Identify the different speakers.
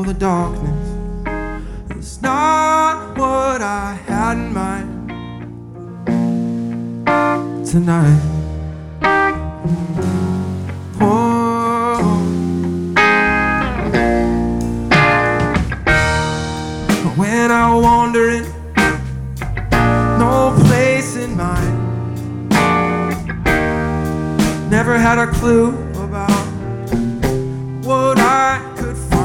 Speaker 1: the darkness is not what I had in mind tonight. Oh. When I wander in, no place in mind, never had a clue